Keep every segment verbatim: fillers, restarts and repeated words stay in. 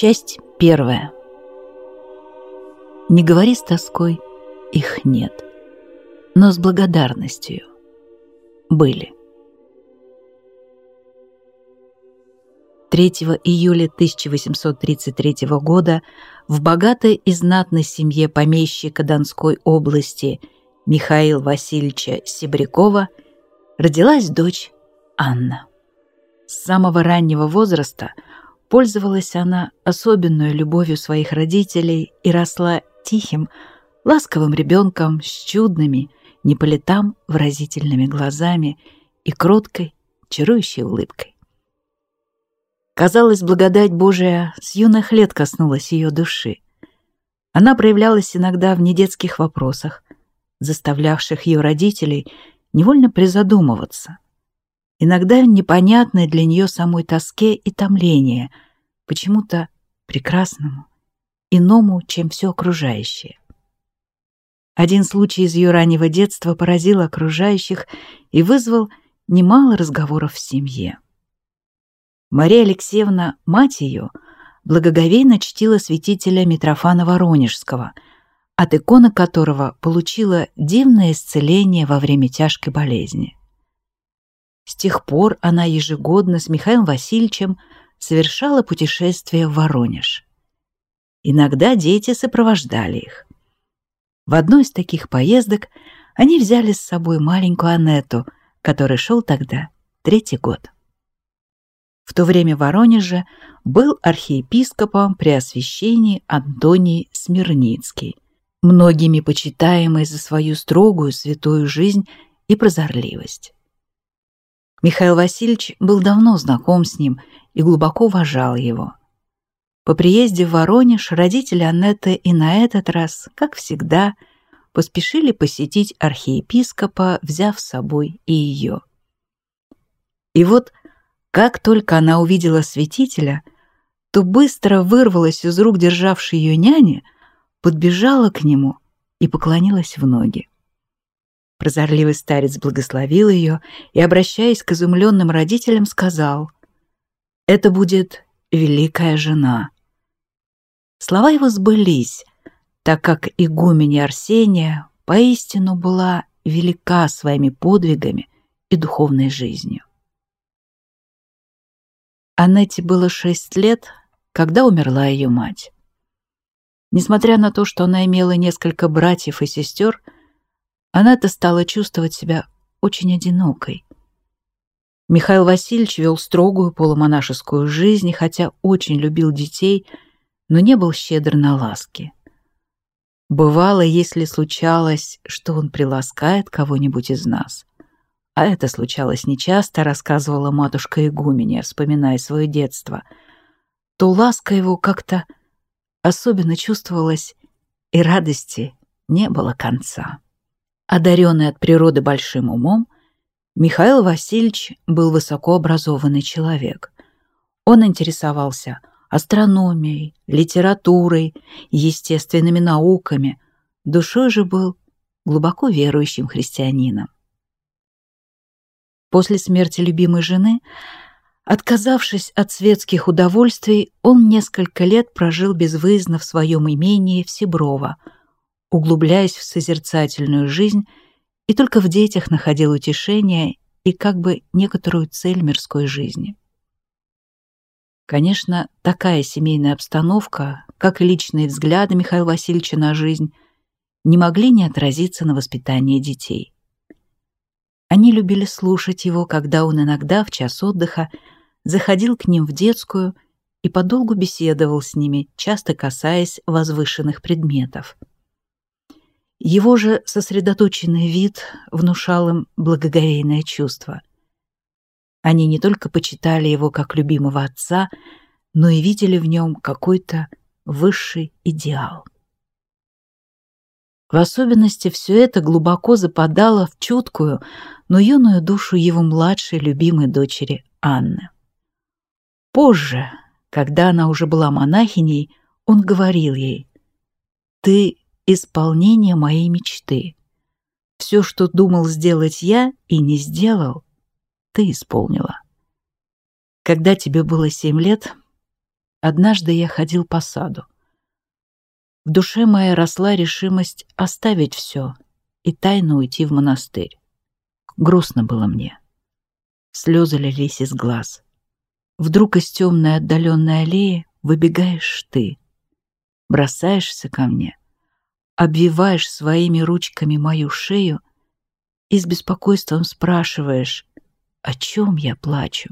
Часть первая. Не говори с тоской, их нет, но с благодарностью были. третьего июля тысяча восемьсот тридцать третьего года в богатой и знатной семье помещика Донской области Михаила Васильевича Себрякова родилась дочь Анна. С самого раннего возраста пользовалась она особенной любовью своих родителей и росла тихим, ласковым ребенком с чудными, не по летам выразительными глазами и кроткой, чарующей улыбкой. Казалось, благодать Божия с юных лет коснулась ее души. Она проявлялась иногда в недетских вопросах, заставлявших ее родителей невольно призадумываться. Иногда в непонятной для нее самой тоске и томлении, почему-то прекрасному, иному, чем все окружающее. Один случай из ее раннего детства поразил окружающих и вызвал немало разговоров в семье. Мария Алексеевна, мать ее, благоговейно чтила святителя Митрофана Воронежского, от иконы которого получила дивное исцеление во время тяжкой болезни. С тех пор она ежегодно с Михаилом Васильевичем совершала путешествие в Воронеж. Иногда дети сопровождали их. В одну из таких поездок они взяли с собой маленькую Аннету, которой шел тогда третий год. В то время в Воронеже был архиепископом Преосвященный Антоний Смирницкий, многими почитаемый за свою строгую святую жизнь и прозорливость. Михаил Васильевич был давно знаком с ним и глубоко уважал его. По приезде в Воронеж родители Аннеты и на этот раз, как всегда, поспешили посетить архиепископа, взяв с собой и ее. И вот, как только она увидела святителя, то быстро вырвалась из рук державшей ее няни, подбежала к нему и поклонилась в ноги. Прозорливый старец благословил ее и, обращаясь к изумленным родителям, сказал: «Это будет великая жена». Слова его сбылись, так как игуменья Арсения поистину была велика своими подвигами и духовной жизнью. Аннете было шесть лет, когда умерла ее мать. Несмотря на то, что она имела несколько братьев и сестер, Аннета стала чувствовать себя очень одинокой. Михаил Васильевич вел строгую полумонашескую жизнь, хотя очень любил детей, но не был щедр на ласки. Бывало, если случалось, что он приласкает кого-нибудь из нас, а это случалось нечасто, рассказывала матушка игуменья, вспоминая свое детство, то ласка его как-то особенно чувствовалась, и радости не было конца. Одаренный от природы большим умом, Михаил Васильевич был высокообразованный человек. Он интересовался астрономией, литературой, естественными науками, душой же был глубоко верующим христианином. После смерти любимой жены, отказавшись от светских удовольствий, он несколько лет прожил безвыездно в своем имении в Сиброво, углубляясь в созерцательную жизнь, и только в детях находил утешение и как бы некоторую цель мирской жизни. Конечно, такая семейная обстановка, как и личные взгляды Михаила Васильевича на жизнь, не могли не отразиться на воспитании детей. Они любили слушать его, когда он иногда в час отдыха заходил к ним в детскую и подолгу беседовал с ними, часто касаясь возвышенных предметов. Его же сосредоточенный вид внушал им благоговейное чувство. Они не только почитали его как любимого отца, но и видели в нем какой-то высший идеал. В особенности все это глубоко западало в чуткую, но юную душу его младшей любимой дочери Анны. Позже, когда она уже была монахиней, он говорил ей: «Ты — исполнение моей мечты. Все, что думал сделать я и не сделал, ты исполнила. Когда тебе было семь лет, Однажды я ходил по саду. В душе моей росла решимость оставить все и тайно уйти в монастырь. Грустно было мне. Слезы лились из глаз. Вдруг из темной отдаленной аллеи выбегаешь ты, бросаешься ко мне, обвиваешь своими ручками мою шею и с беспокойством спрашиваешь, о чем я плачу.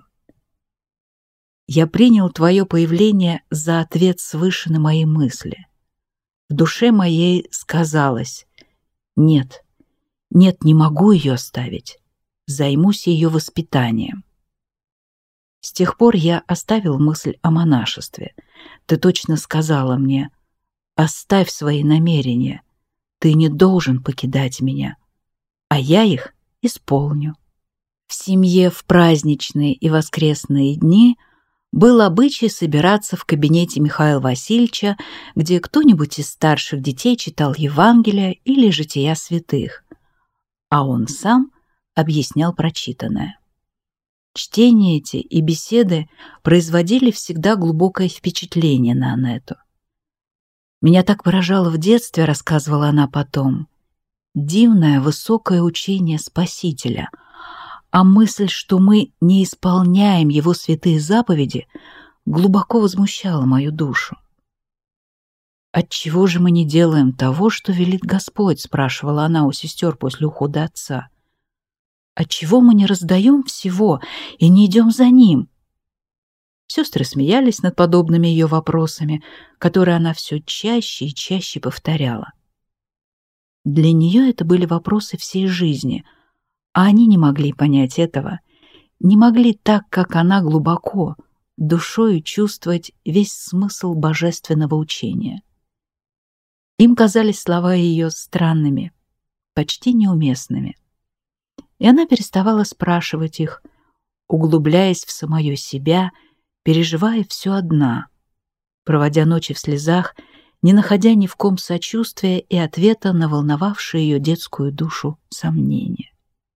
Я принял твое появление за ответ свыше на мои мысли. В душе моей сказалось: нет, нет, не могу ее оставить, займусь ее воспитанием. С тех пор я оставил мысль о монашестве. Ты точно сказала мне: оставь свои намерения, ты не должен покидать меня, а я их исполню. В семье в праздничные и воскресные дни был обычай собираться в кабинете Михаила Васильевича, где кто-нибудь из старших детей читал Евангелие или жития святых, а он сам объяснял прочитанное. Чтения эти и беседы производили всегда глубокое впечатление на Аннету. «Меня так поражало в детстве, — рассказывала она потом, — дивное высокое учение Спасителя, а мысль, что мы не исполняем его святые заповеди, глубоко возмущала мою душу. «Отчего же мы не делаем того, что велит Господь?» — спрашивала она у сестер после ухода отца. «Отчего мы не раздаем всего и не идем за ним?» Сестры смеялись над подобными ее вопросами, которые она все чаще и чаще повторяла. Для нее это были вопросы всей жизни, а они не могли понять этого, не могли так, как она, глубоко, душою чувствовать весь смысл божественного учения. Им казались слова ее странными, почти неуместными. И она переставала спрашивать их, углубляясь в самое себя, переживая все одна, проводя ночи в слезах, не находя ни в ком сочувствия и ответа на волновавшие ее детскую душу сомнения.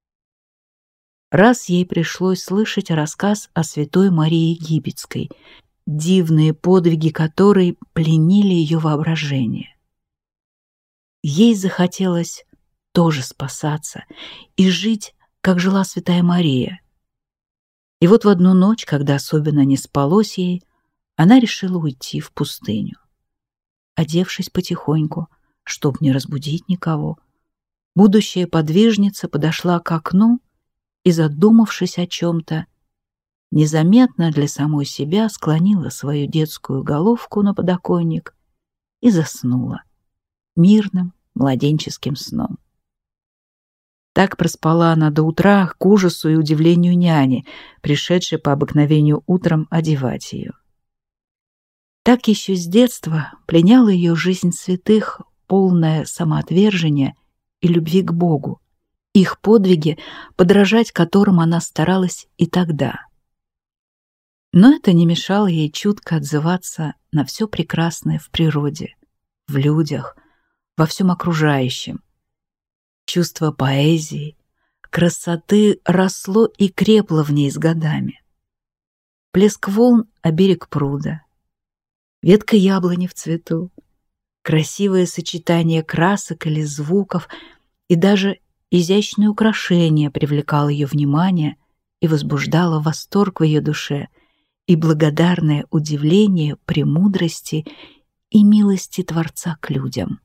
Раз ей пришлось слышать рассказ о святой Марии Египетской, дивные подвиги которой пленили ее воображение. Ей захотелось тоже спасаться и жить, как жила святая Мария. И вот в одну ночь, когда особенно не спалось ей, она решила уйти в пустыню. Одевшись потихоньку, чтоб не разбудить никого, будущая подвижница подошла к окну и, задумавшись о чем-то, незаметно для самой себя склонила свою детскую головку на подоконник и заснула мирным младенческим сном. Так проспала она до утра, к ужасу и удивлению няни, пришедшей по обыкновению утром одевать ее. Так еще с детства пленяла ее жизнь святых, полное самоотвержения и любви к Богу, их подвиги, подражать которым она старалась и тогда. Но это не мешало ей чутко отзываться на все прекрасное в природе, в людях, во всем окружающем. Чувство поэзии, красоты росло и крепло в ней с годами. Плеск волн о берег пруда, ветка яблони в цвету, красивое сочетание красок или звуков и даже изящное украшение привлекало ее внимание и возбуждало восторг в ее душе и благодарное удивление премудрости и милости Творца к людям.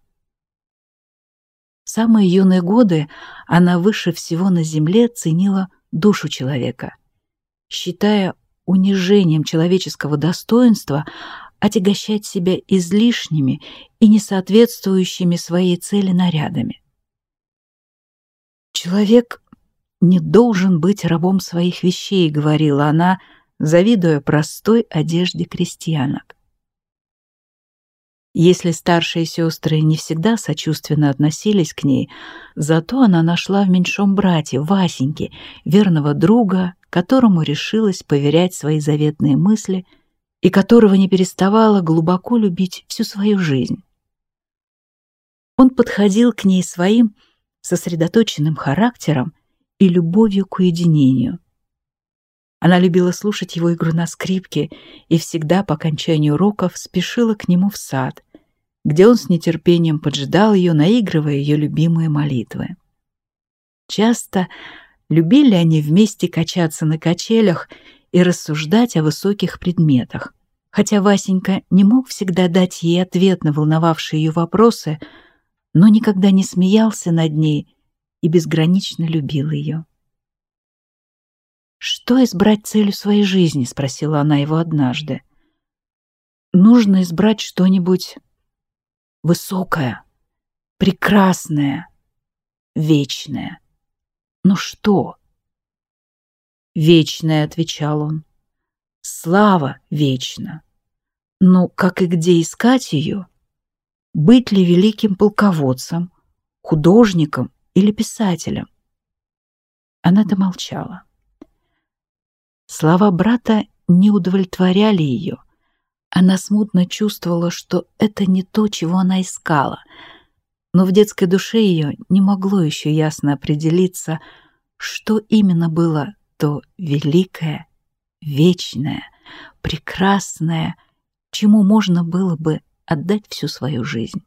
В самые юные годы она выше всего на земле ценила душу человека, считая унижением человеческого достоинства отягощать себя излишними и несоответствующими своей цели нарядами. «Человек не должен быть рабом своих вещей», — говорила она, завидуя простой одежде крестьянок. Если старшие сестры не всегда сочувственно относились к ней, зато она нашла в меньшом брате, Васеньке, верного друга, которому решилась поверять свои заветные мысли и которого не переставала глубоко любить всю свою жизнь. Он подходил к ней своим сосредоточенным характером и любовью к уединению. Она любила слушать его игру на скрипке и всегда по окончанию уроков спешила к нему в сад, где он с нетерпением поджидал ее, наигрывая ее любимые молитвы. Часто любили они вместе качаться на качелях и рассуждать о высоких предметах. Хотя Васенька не мог всегда дать ей ответ на волновавшие ее вопросы, но никогда не смеялся над ней и безгранично любил ее. «Что избрать целью своей жизни?» — спросила она его однажды. «Нужно избрать что-нибудь высокое, прекрасное, вечное. Ну что?» «Вечное», — отвечал он. «Слава вечна. Но как и где искать ее? Быть ли великим полководцем, художником или писателем?» Она домолчала. Слова брата не удовлетворяли ее. Она смутно чувствовала, что это не то, чего она искала, но в детской душе ее не могло еще ясно определиться, что именно было то великое, вечное, прекрасное, чему можно было бы отдать всю свою жизнь.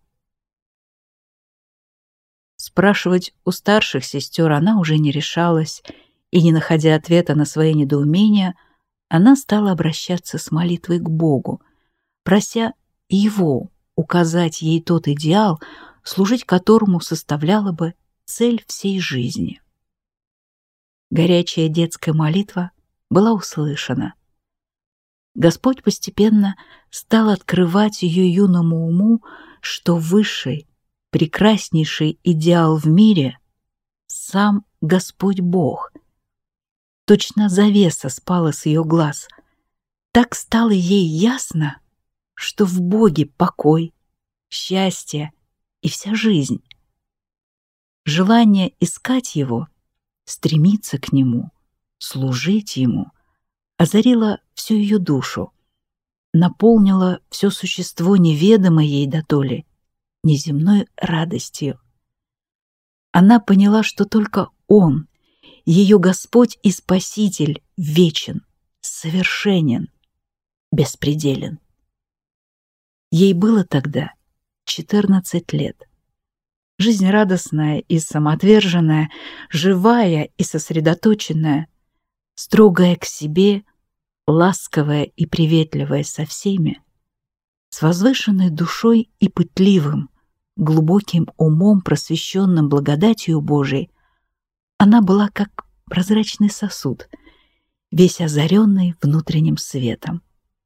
Спрашивать у старших сестер она уже не решалась, и, не находя ответа на свои недоумения, она стала обращаться с молитвой к Богу, прося Его указать ей тот идеал, служить которому составляла бы цель всей жизни. Горячая детская молитва была услышана. Господь постепенно стал открывать ее юному уму, что высший, прекраснейший идеал в мире — сам Господь Бог. Точно завеса спала с ее глаз. Так стало ей ясно, что в Боге покой, счастье и вся жизнь. Желание искать Его, стремиться к Нему, служить Ему озарило всю ее душу, наполнило все существо неведомой ей дотоле неземной радостью. Она поняла, что только Он, ее Господь и Спаситель, вечен, совершенен, беспределен. Ей было тогда четырнадцать лет. Жизнь радостная и самоотверженная, живая и сосредоточенная, строгая к себе, ласковая и приветливая со всеми, с возвышенной душой и пытливым, глубоким умом, просвещенным благодатью Божией, она была как прозрачный сосуд, весь озаренный внутренним светом.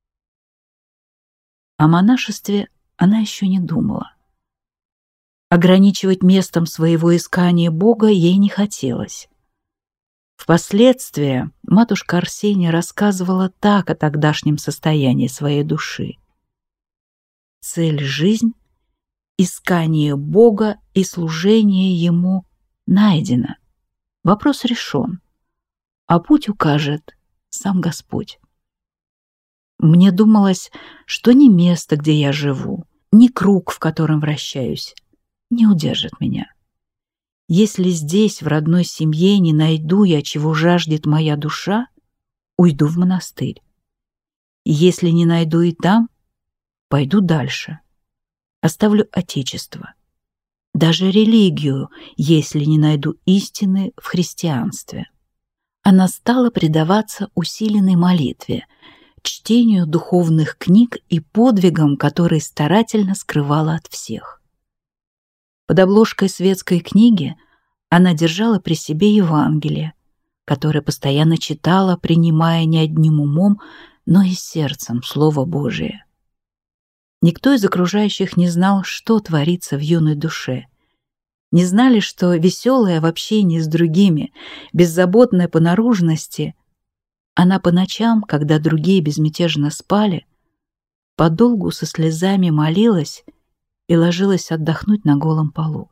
О монашестве она еще не думала. Ограничивать местом своего искания Бога ей не хотелось. Впоследствии матушка Арсения рассказывала так о тогдашнем состоянии своей души. Цель — жизнь, искание Бога и служение Ему найдено. Вопрос решен, а путь укажет сам Господь. Мне думалось, что ни место, где я живу, ни круг, в котором вращаюсь, не удержит меня. Если здесь, в родной семье, не найду я, чего жаждет моя душа, уйду в монастырь. И если не найду и там, пойду дальше. Оставлю отечество. Даже религию, если не найду истины в христианстве. Она стала предаваться усиленной молитве, чтению духовных книг и подвигам, которые старательно скрывала от всех. Под обложкой светской книги она держала при себе Евангелие, которое постоянно читала, принимая не одним умом, но и сердцем Слово Божие. Никто из окружающих не знал, что творится в юной душе. Не знали, что веселая в общении с другими, беззаботная по наружности, она по ночам, когда другие безмятежно спали, подолгу со слезами молилась и ложилась отдохнуть на голом полу.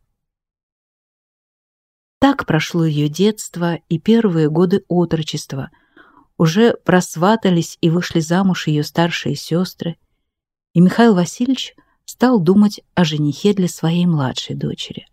Так прошло ее детство и первые годы отрочества. Уже просватались и вышли замуж ее старшие сестры, и Михаил Васильевич стал думать о женихе для своей младшей дочери.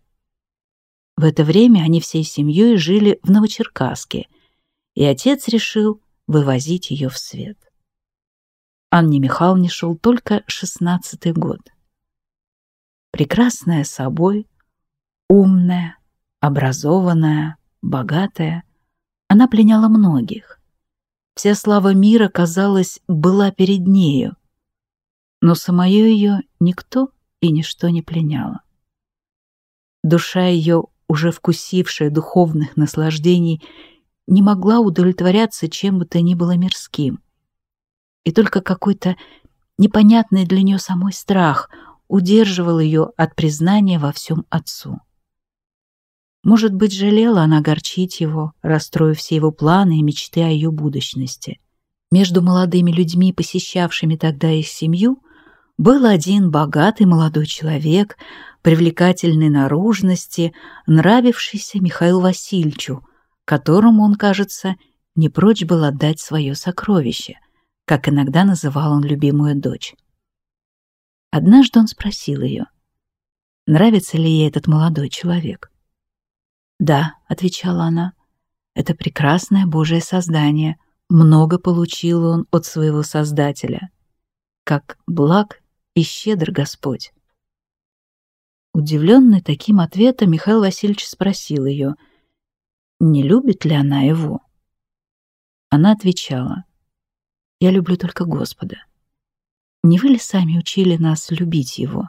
В это время они всей семьей жили в Новочеркасске, и отец решил вывозить ее в свет. Анне Михайловне шел только шестнадцатый год. Прекрасная собой, умная, образованная, богатая, она пленяла многих. Вся слава мира, казалось, была перед нею, но самое ее никто и ничто не пленяло. Душа ее, уже вкусившая духовных наслаждений, не могла удовлетворяться чем бы то ни было мирским, и только какой-то непонятный для нее самой страх удерживал ее от признания во всем отцу. Может быть, жалела она огорчить его, расстроив все его планы и мечты о ее будущности. Между молодыми людьми, посещавшими тогда их семью, был один богатый молодой человек, привлекательной наружности, нравившийся Михаилу Васильевичу, которому он, кажется, не прочь был отдать свое сокровище, как иногда называл он любимую дочь. Однажды он спросил ее, нравится ли ей этот молодой человек. «Да», — отвечала она, — «это прекрасное Божие создание, много получил он от своего Создателя. Как благ и щедр Господь». Удивленный таким ответом, Михаил Васильевич спросил ее, не любит ли она его. Она отвечала, «Я люблю только Господа. Не вы ли сами учили нас любить Его?»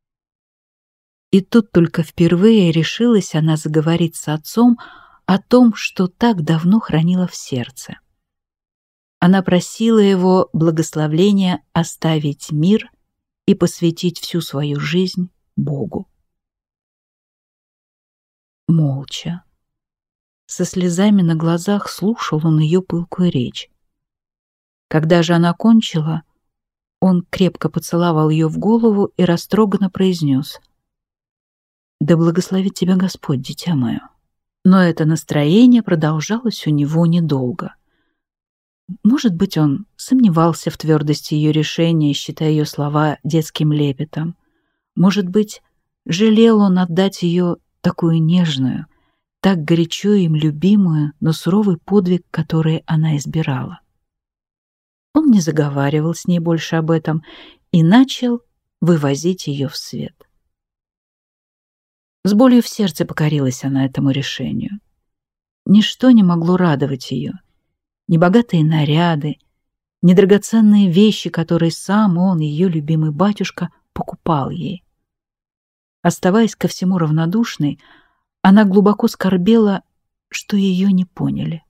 И тут только впервые решилась она заговорить с отцом о том, что так давно хранила в сердце. Она просила его благословления оставить мир и посвятить всю свою жизнь Богу. Молча, со слезами на глазах слушал он ее пылкую речь. Когда же она кончила, он крепко поцеловал ее в голову и растроганно произнес: «Да благословит тебя Господь, дитя мое». Но это настроение продолжалось у него недолго. Может быть, он сомневался в твердости ее решения, считая ее слова детским лепетом. Может быть, жалел он отдать ее такую нежную, так горячо им любимую, но суровый подвиг, который она избирала. Он не заговаривал с ней больше об этом и начал вывозить ее в свет. С болью в сердце покорилась она этому решению. Ничто не могло радовать ее. Ни богатые наряды, ни драгоценные вещи, которые сам он, ее любимый батюшка, покупал ей. Оставаясь ко всему равнодушной, она глубоко скорбела, что ее не поняли.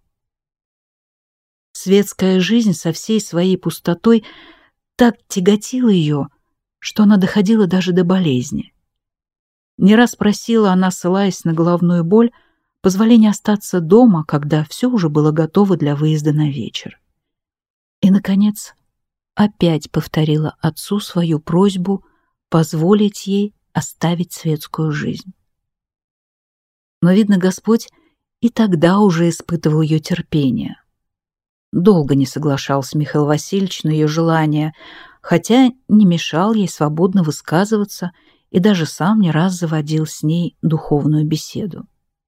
Светская жизнь со всей своей пустотой так тяготила ее, что она доходила даже до болезни. Не раз просила она, ссылаясь на головную боль, позволения остаться дома, когда все уже было готово для выезда на вечер. И, наконец, опять повторила отцу свою просьбу позволить ей оставить светскую жизнь. Но, видно, Господь и тогда уже испытывал ее терпение. Долго не соглашался Михаил Васильевич на ее желание, хотя не мешал ей свободно высказываться и даже сам не раз заводил с ней духовную беседу.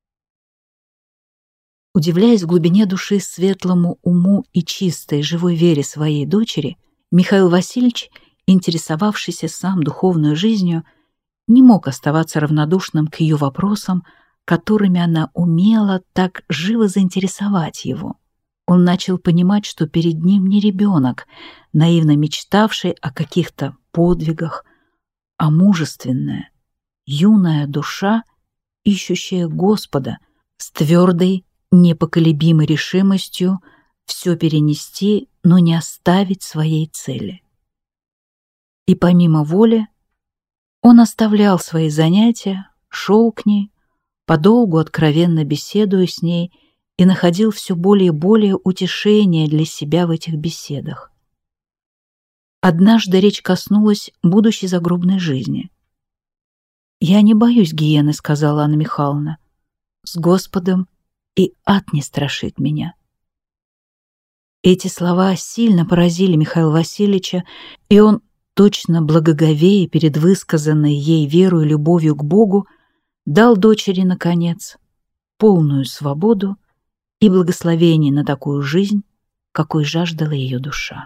Удивляясь в глубине души светлому уму и чистой живой вере своей дочери, Михаил Васильевич, интересовавшийся сам духовной жизнью, не мог оставаться равнодушным к ее вопросам, которыми она умела так живо заинтересовать его. Он начал понимать, что перед ним не ребенок, наивно мечтавший о каких-то подвигах, а мужественная, юная душа, ищущая Господа с твердой, непоколебимой решимостью все перенести, но не оставить своей цели. И помимо воли он оставлял свои занятия, шел к ней, подолгу откровенно беседуя с ней, и находил все более и более утешения для себя в этих беседах. Однажды речь коснулась будущей загробной жизни. «Я не боюсь гиены», — сказала Анна Михайловна. «С Господом и ад не страшит меня». Эти слова сильно поразили Михаила Васильевича, и он, точно благоговея перед высказанной ей верой и любовью к Богу, дал дочери, наконец, полную свободу и благословение на такую жизнь, какой жаждала ее душа.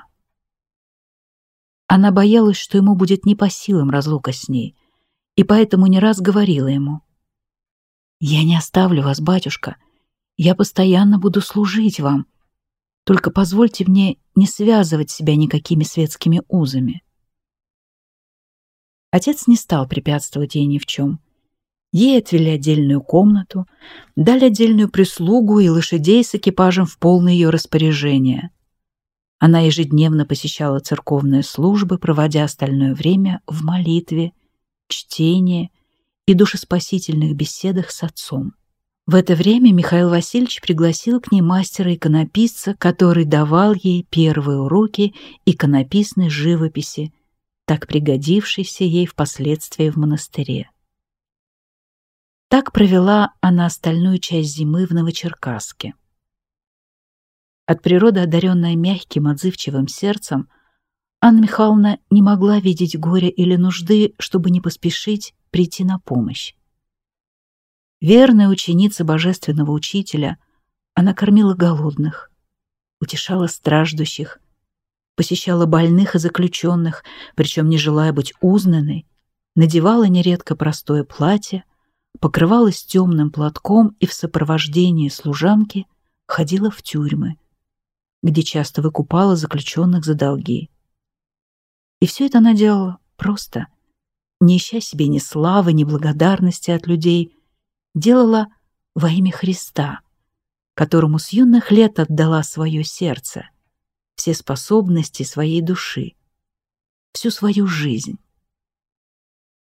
Она боялась, что ему будет не по силам разлука с ней, и поэтому не раз говорила ему: «Я не оставлю вас, батюшка, я постоянно буду служить вам, только позвольте мне не связывать себя никакими светскими узами». Отец не стал препятствовать ей ни в чем. Ей отвели отдельную комнату, дали отдельную прислугу и лошадей с экипажем в полное ее распоряжение. Она ежедневно посещала церковные службы, проводя остальное время в молитве, чтении и душеспасительных беседах с отцом. В это время Михаил Васильевич пригласил к ней мастера-иконописца, который давал ей первые уроки иконописной живописи, так пригодившейся ей впоследствии в монастыре. Так провела она остальную часть зимы в Новочеркасске. От природы одаренная мягким, отзывчивым сердцем, Анна Михайловна не могла видеть горя или нужды, чтобы не поспешить прийти на помощь. Верная ученица божественного учителя, она кормила голодных, утешала страждущих, посещала больных и заключенных, причем не желая быть узнанной, надевала нередко простое платье, покрывалась темным платком и в сопровождении служанки ходила в тюрьмы, где часто выкупала заключенных за долги. И все это она делала просто, не ища себе ни славы, ни благодарности от людей, делала во имя Христа, которому с юных лет отдала свое сердце, все способности своей души, всю свою жизнь.